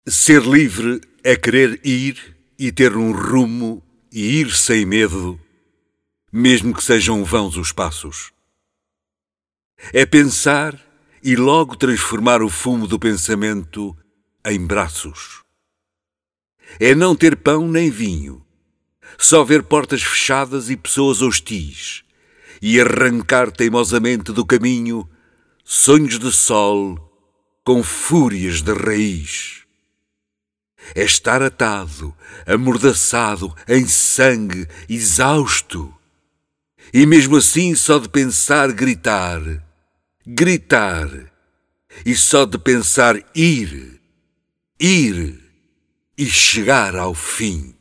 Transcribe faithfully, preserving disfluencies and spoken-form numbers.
Ser livre é querer ir e ter um rumo e ir sem medo, mesmo que sejam vãos os passos. É pensar e logo transformar o fumo do pensamento em braços. É não ter pão nem vinho, só ver portas fechadas e pessoas hostis, e arrancar teimosamente do caminho sonhos de sol com fúrias de raiz. É estar atado, amordaçado, em sangue, exausto. E mesmo assim só de pensar gritar, gritar. E só de pensar ir, ir e chegar ao fim.